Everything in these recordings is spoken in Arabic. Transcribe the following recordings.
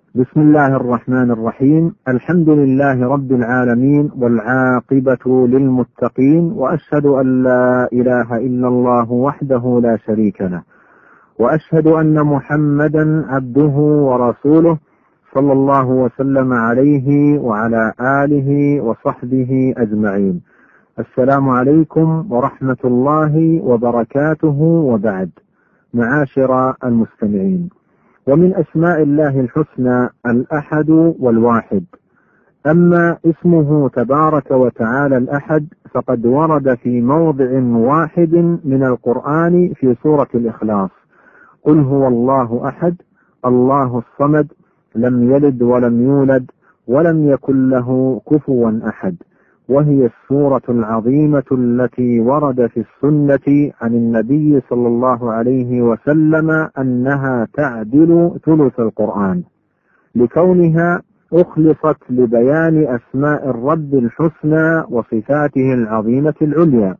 بسم الله الرحمن الرحيم. الحمد لله رب العالمين، والعاقبة للمتقين، وأشهد أن لا إله إلا الله وحده لا شريك له، وأشهد أن محمدا عبده ورسوله، صلى الله وسلم عليه وعلى آله وصحبه أجمعين. السلام عليكم ورحمة الله وبركاته، وبعد. معاشر المستمعين، ومن أسماء الله الحسنى الأحد والواحد. أما اسمه تبارك وتعالى الأحد فقد ورد في موضع واحد من القرآن في سورة الإخلاص: قل هو الله أحد الله الصمد لم يلد ولم يولد ولم يكن له كفوا أحد. وهي السورة العظيمة التي ورد في السنة عن النبي صلى الله عليه وسلم أنها تعدل ثلث القرآن، لكونها أخلصت لبيان أسماء الرب الحسنى وصفاته العظيمة العليا.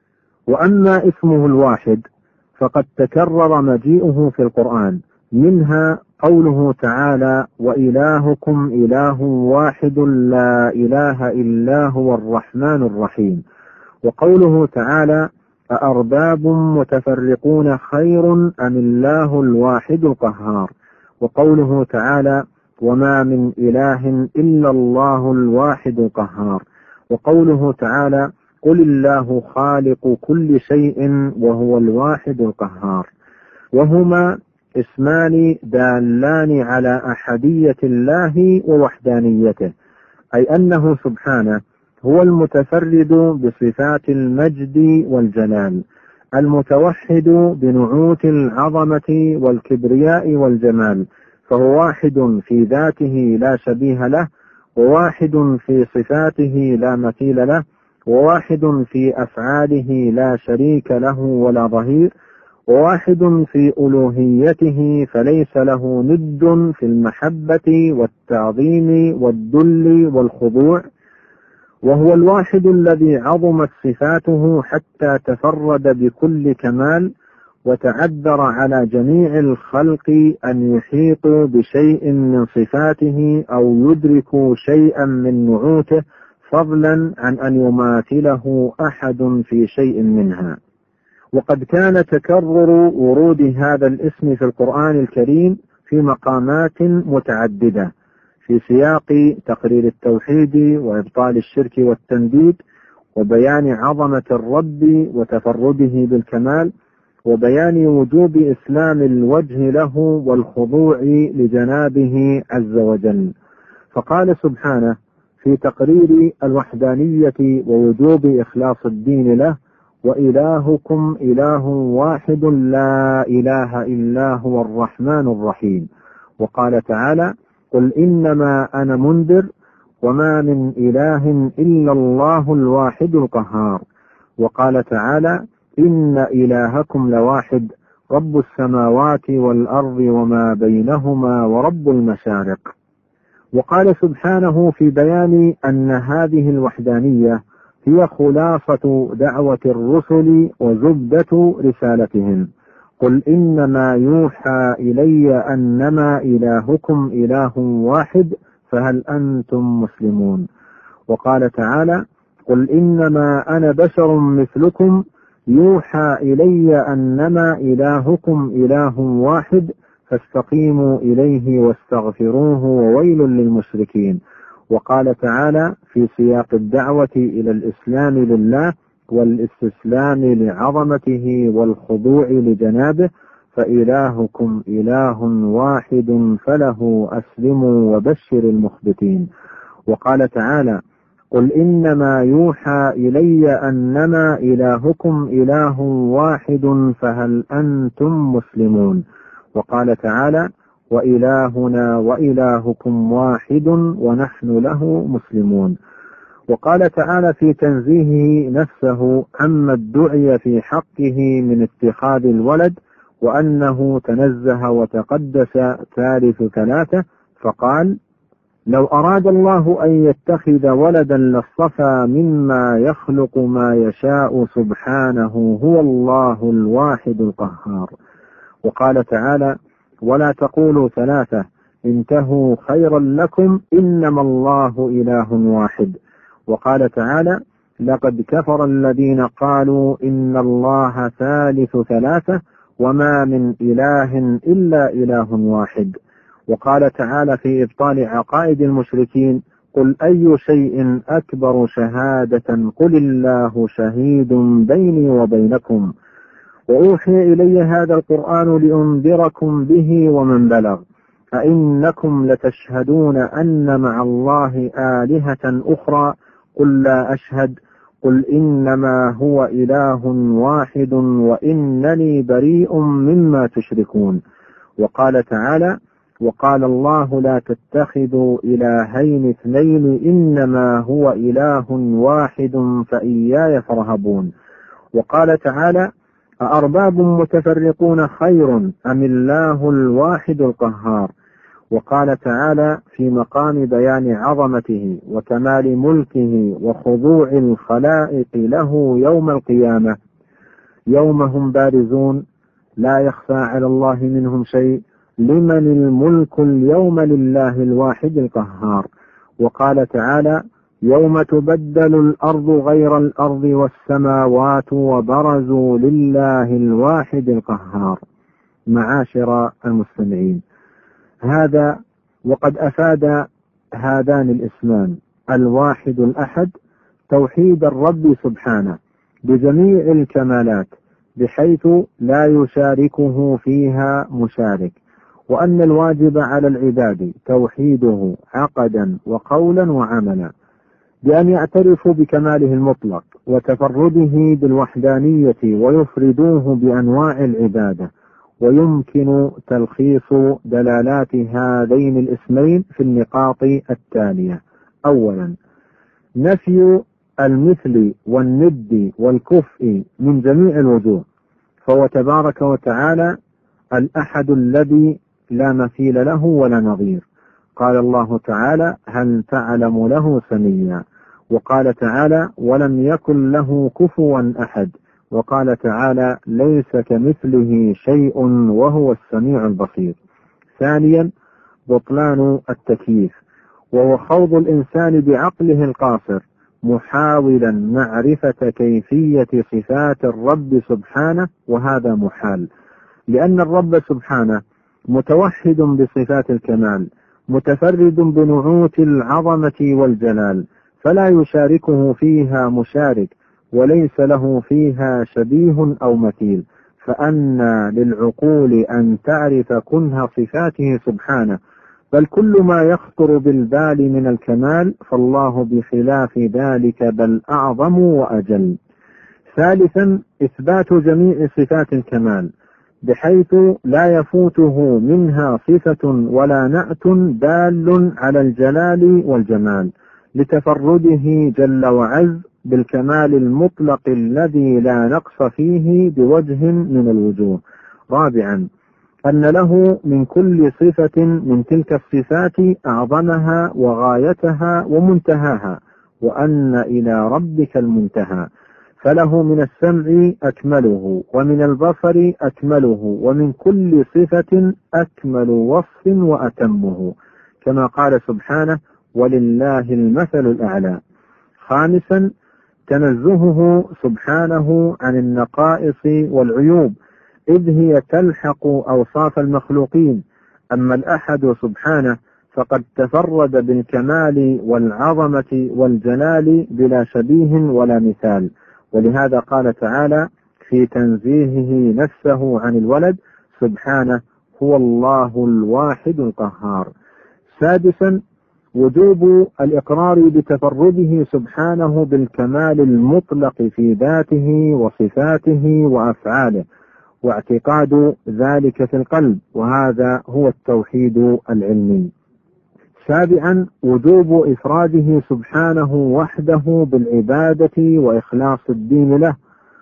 وأما اسمه الواحد فقد تكرر مجيئه في القرآن، منها قوله تعالى: وإلهكم إله واحد لا إله إلا هو الرحمن الرحيم. وقوله تعالى: أأرباب متفرقون خير أم الله الواحد القهار. وقوله تعالى: وما من إله إلا الله الواحد القهار. وقوله تعالى: قل الله خالق كل شيء وهو الواحد القهار. وهما اسمان دالان على أحدية الله ووحدانيته، أي أنه سبحانه هو المتفرد بصفات المجد والجلال، المتوحد بنعوت العظمة والكبرياء والجمال، فهو واحد في ذاته لا شبيه له، وواحد في صفاته لا مثيل له، وواحد في أفعاله لا شريك له ولا ظهير، وواحد في ألوهيته فليس له ند في المحبة والتعظيم والذل والخضوع. وهو الواحد الذي عظمت صفاته حتى تفرد بكل كمال، وتعذر على جميع الخلق أن يحيطوا بشيء من صفاته أو يدركوا شيئا من نعوته، فضلا عن أن يماثله أحد في شيء منها. وقد كان تكرر ورود هذا الاسم في القرآن الكريم في مقامات متعددة، في سياق تقرير التوحيد وإبطال الشرك والتنديد، وبيان عظمة الرب وتفرده بالكمال، وبيان وجوب إسلام الوجه له والخضوع لجنابه عز وجل. فقال سبحانه في تقرير الوحدانية ووجوب إخلاص الدين له: وإلهكم إله واحد لا إله إلا هو الرحمن الرحيم. وقال تعالى: قل إنما أنا منذر وما من إله إلا الله الواحد القهار. وقال تعالى: إن إلهكم لواحد رب السماوات والأرض وما بينهما ورب المشارق. وقال سبحانه في بيان أن هذه الوحدانية هي خلاصة دعوة الرسل وزبدة رسالتهم: قل إنما يوحى إلي أنما إلهكم إله واحد فهل أنتم مسلمون. وقال تعالى: قل إنما أنا بشر مثلكم يوحى إلي أنما إلهكم إله واحد فاستقيموا إليه واستغفروه وويل للمشركين. وقال تعالى في سياق الدعوة إلى الإسلام لله والاستسلام لعظمته والخضوع لجنابه: فإلهكم إله واحد فله أسلموا وبشر المخبتين. وقال تعالى: قل إنما يوحى إلي أنما إلهكم إله واحد فهل أنتم مسلمون. وقال تعالى: وإلهنا وإلهكم واحد ونحن له مسلمون. وقال تعالى في تنزيهه نفسه عما ادعي في حقه من اتخاذ الولد، وأنه تنزه وتقدس ثالث ثلاثة، فقال: لو أراد الله أن يتخذ ولدا لاصطفى مما يخلق ما يشاء سبحانه هو الله الواحد القهار. وقال تعالى: ولا تقولوا ثلاثة انتهوا خيرا لكم إنما الله إله واحد. وقال تعالى لقد كفر الذين قالوا إن الله ثالث ثلاثة وما من إله إلا إله واحد. وقال تعالى في إبطال عقائد المشركين قل أي شيء أكبر شهادة قل الله شهيد بيني وبينكم وأوحي إلي هذا القرآن لأنذركم به ومن بلغ أئنكم لتشهدون أن مع الله آلهة أخرى قل لا أشهد قل إنما هو إله واحد وإنني بريء مما تشركون. وقال تعالى وقال الله لا تتخذوا إلهين اثنين إنما هو إله واحد فإياي فارهبون. وقال تعالى أأرباب متفرقون خير أم الله الواحد القهار. وقال تعالى في مقام بيان عظمته وكمال ملكه وخضوع الخلائق له يوم القيامة يوم هم بارزون لا يخفى على الله منهم شيء لمن الملك اليوم لله الواحد القهار. وقال تعالى يوم تبدل الأرض غير الأرض والسماوات وبرزوا لله الواحد القهار. معاشر المستمعين، هذا وقد أفاد هذان الاسمان الواحد الأحد توحيد الرب سبحانه بجميع الكمالات بحيث لا يشاركه فيها مشارك، وأن الواجب على العباد توحيده عقدا وقولا وعملا بأن يعترفوا بكماله المطلق وتفرده بالوحدانية ويفردوه بأنواع العبادة. ويمكن تلخيص دلالات هذين الاسمين في النقاط التالية: أولا، نفي المثل والند والكفء من جميع الوجوه، فهو تبارك وتعالى الأحد الذي لا مثيل له ولا نظير. قال الله تعالى هل تعلم له سميا. وقال تعالى ولم يكن له كفوا أحد. وقال تعالى ليس كمثله شيء وهو السميع البصير. ثانيا، بطلان التكييف، وهو خوض الإنسان بعقله القاصر محاولا معرفة كيفية صفات الرب سبحانه، وهذا محال، لأن الرب سبحانه متوحد بصفات الكمال متفرد بنعوت العظمة والجلال، فلا يشاركه فيها مشارك وليس له فيها شبيه أو مثيل، فأنى للعقول أن تعرف كنه صفاته سبحانه، بل كل ما يخطر بالبال من الكمال فالله بخلاف ذلك بل أعظم وأجل. ثالثا، إثبات جميع صفات الكمال بحيث لا يفوته منها صفة ولا نعت دال على الجلال والجمال، لتفرده جل وعز بالكمال المطلق الذي لا نقص فيه بوجه من الوجوه. رابعا، أن له من كل صفة من تلك الصفات أعظمها وغايتها ومنتهاها، وأن إلى ربك المنتهى، فله من السمع أكمله ومن البصر أكمله ومن كل صفة أكمل وصف وأتمه، كما قال سبحانه ولله المثل الأعلى. خامسا، تنزهه سبحانه عن النقائص والعيوب، إذ هي تلحق أوصاف المخلوقين. أما الأحد سبحانه فقد تفرد بالكمال والعظمة والجلال بلا شبيه ولا مثال، ولهذا قال تعالى في تنزيهه نفسه عن الولد سبحانه هو الله الواحد القهار. سادسا، وجوب الإقرار بتفرده سبحانه بالكمال المطلق في ذاته وصفاته وأفعاله، واعتقاد ذلك في القلب، وهذا هو التوحيد العلمي. سابعا، وجوب إفراده سبحانه وحده بالعبادة وإخلاص الدين له،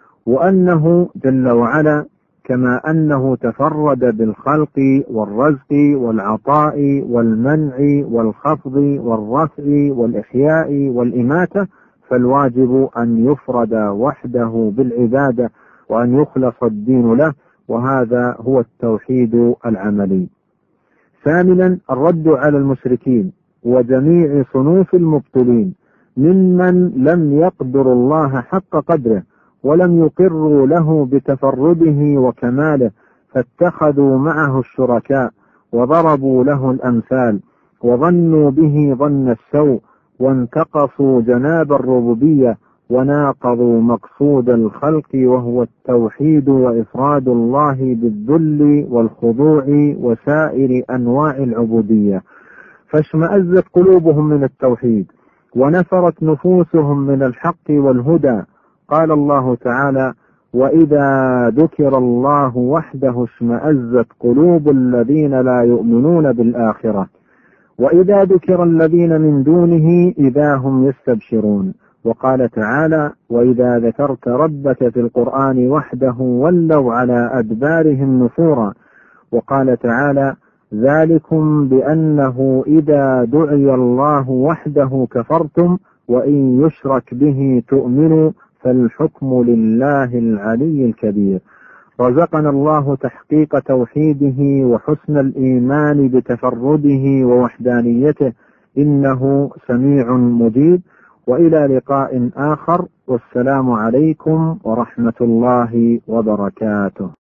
وأنه جل وعلا كما أنه تفرد بالخلق والرزق والعطاء والمنع والخفض والرفع والإحياء والإماتة، فالواجب أن يفرد وحده بالعبادة وأن يخلص الدين له، وهذا هو التوحيد العملي. ثامنا الرد على المشركين وجميع صنوف المبطلين ممن لم يقدروا الله حق قدره ولم يقروا له بتفرده وكماله، فاتخذوا معه الشركاء وضربوا له الأمثال وظنوا به ظن السوء وانتقصوا جناب الربوبية وناقضوا مقصود الخلق وهو التوحيد وإفراد الله بالذل والخضوع وسائر أنواع العبودية، فاشمأزت قلوبهم من التوحيد ونفرت نفوسهم من الحق والهدى. قال الله تعالى: وإذا ذكر الله وحده اشمأزت قلوب الذين لا يؤمنون بالآخرة وإذا ذكر الذين من دونه إذا هم يستبشرون. وقال تعالى: وإذا ذكرت ربك في القرآن وحده ولوا على أدبارهم نفورا. وقال تعالى: ذلكم بأنه إذا دعي الله وحده كفرتم وإن يشرك به تؤمنوا فالحكم لله العلي الكبير. رزقنا الله تحقيق توحيده وحسن الإيمان بتفرده ووحدانيته، إنه سميع مجيب. وإلى لقاء آخر، والسلام عليكم ورحمة الله وبركاته.